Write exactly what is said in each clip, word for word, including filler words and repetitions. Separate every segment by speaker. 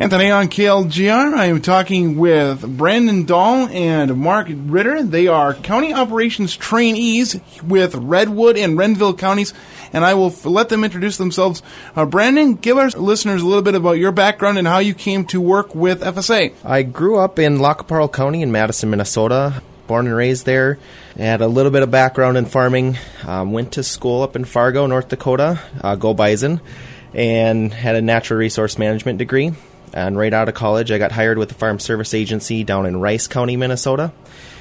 Speaker 1: And today on K L G R, I am talking with Brandon Dahl and Mark Ritter. They are county operations trainees with Redwood and Renville counties, and I will f- let them introduce themselves. Uh, Brandon, give our listeners a little bit about your background and how you came to work with F S A.
Speaker 2: I grew up in Lac qui Parle County in Madison, Minnesota. Born and raised there. Had a little bit of background in farming. Um, went to school up in Fargo, North Dakota, uh, Go Bison, and had a natural resource management degree. And right out of college, I got hired with the Farm Service Agency down in Rice County, Minnesota.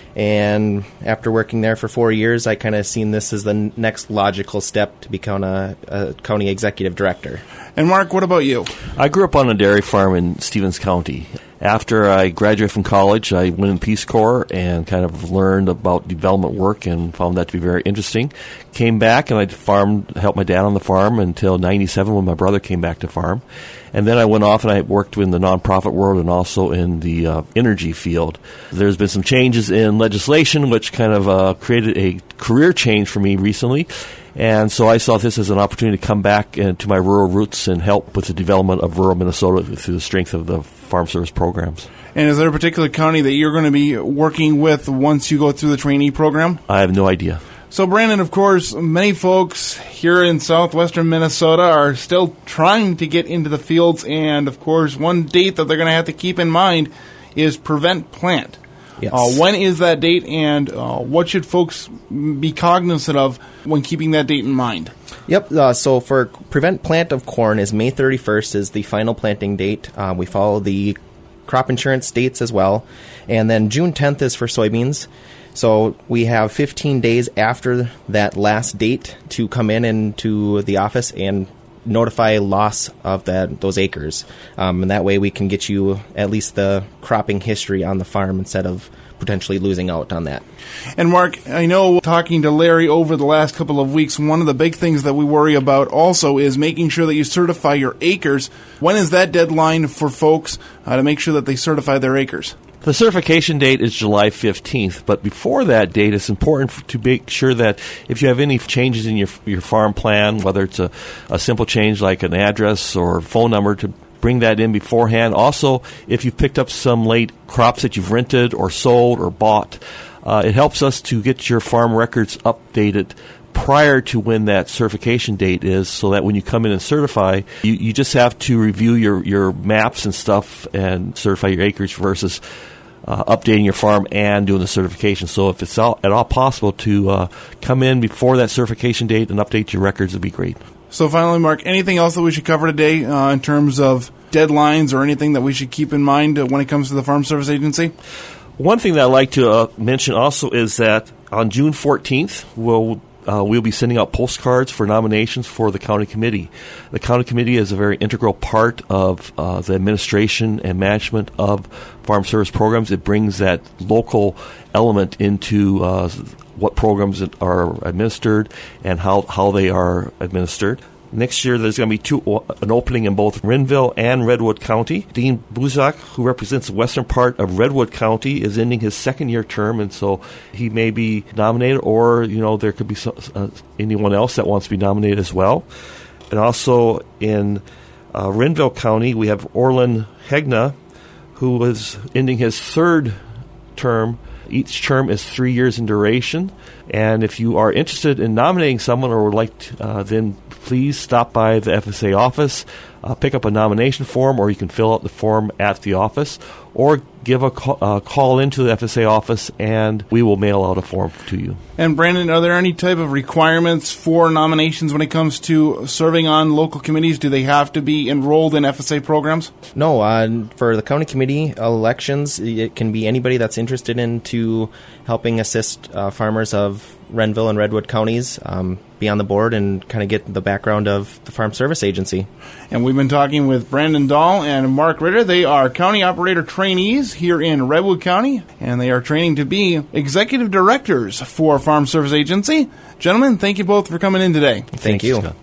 Speaker 2: And after working there for four years, I kind of seen this as the next logical step to become a, a county executive director.
Speaker 1: And Mark, what about you?
Speaker 3: I grew up on a dairy farm in Stevens County. After I graduated from college, I went in Peace Corps and kind of learned about development work and found that to be very interesting. Came back and I farmed, helped my dad on the farm until ninety-seven when my brother came back to farm. And then I went off and I worked in the nonprofit world and also in the uh, energy field. There's been some changes in legislation which kind of uh, created a career change for me recently. And so I saw this as an opportunity to come back uh, to my rural roots and help with the development of rural Minnesota through the strength of the farm service programs.
Speaker 1: And is there a particular county that you're going to be working with once you go through the trainee program?
Speaker 3: I have no idea.
Speaker 1: So, Brandon, of course, many folks here in southwestern Minnesota are still trying to get into the fields, and, of course, one date that they're going to have to keep in mind is Prevent Plant.
Speaker 2: Yes.
Speaker 1: Uh, when is that date, and uh, what should folks be cognizant of when keeping that date in mind?
Speaker 2: Yep, uh, so for Prevent Plant of corn is May thirty-first is the final planting date. Um, we follow the crop insurance dates as well. And then June tenth is for soybeans. So we have fifteen days after that last date to come in into the office and notify loss of that those acres. Um, and that way we can get you at least the cropping history on the farm instead of potentially losing out on that.
Speaker 1: And Mark, I know talking to Larry over the last couple of weeks, one of the big things that we worry about also is making sure that you certify your acres. When is that deadline for folks uh, to make sure that they certify their acres?
Speaker 3: The certification date is July fifteenth, but before that date, it's important f- to make sure that if you have any changes in your your farm plan, whether it's a, a simple change like an address or phone number, to bring that in beforehand. Also, if you've picked up some late crops that you've rented or sold or bought, uh, it helps us to get your farm records updated prior to when that certification date is, so that when you come in and certify, you, you just have to review your, your maps and stuff and certify your acreage versus uh, updating your farm and doing the certification. So if it's all, at all possible to uh, come in before that certification date and update your records, would be great.
Speaker 1: So finally, Mark, anything else that we should cover today uh, in terms of deadlines or anything that we should keep in mind uh, when it comes to the Farm Service Agency?
Speaker 3: One thing that I'd like to uh, mention also is that on June fourteenth, we'll Uh, we'll be sending out postcards for nominations for the county committee. The county committee is a very integral part of uh, the administration and management of farm service programs. It brings that local element into uh, what programs are administered and how, how they are administered. Next year, there's going to be two, an opening in both Renville and Redwood County. Dean Buzak, who represents the western part of Redwood County, is ending his second-year term, and so he may be nominated, or you know, there could be some, uh, anyone else that wants to be nominated as well. And also in uh, Renville County, we have Orlin Hegna, who is ending his third term. Each term is three years in duration. And if you are interested in nominating someone or would like to, uh, then please stop by the F S A office, uh, pick up a nomination form, or you can fill out the form at the office, or give a call, uh, call into the F S A office, and we will mail out a form to you.
Speaker 1: And Brandon, are there any type of requirements for nominations when it comes to serving on local committees? Do they have to be enrolled in F S A programs?
Speaker 2: No, uh, for the county committee elections, it can be anybody that's interested in to helping assist uh, farmers of Renville and Redwood counties um, be on the board and kind of get the background of the Farm Service Agency.
Speaker 1: And we've been talking with Brandon Dahl and Mark Ritter. They are county operator trainees here in Redwood County, and they are training to be executive directors for Farm Service Agency. Gentlemen, thank you both for coming in today.
Speaker 2: Thank you.